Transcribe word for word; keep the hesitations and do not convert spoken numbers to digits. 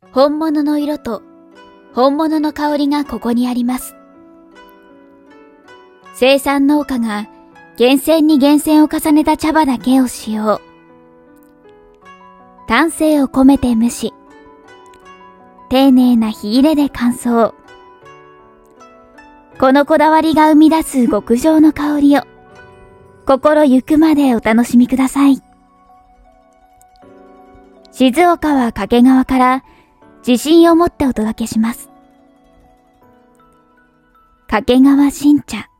本物の色と本物の香りがここにあります。生産農家が厳選に厳選を重ねた茶葉だけを使用。丹精を込めて蒸し、丁寧な火入れで乾燥。このこだわりが生み出す極上の香りを心ゆくまでお楽しみください。静岡は掛川から自信を持ってお届けします。掛川新茶。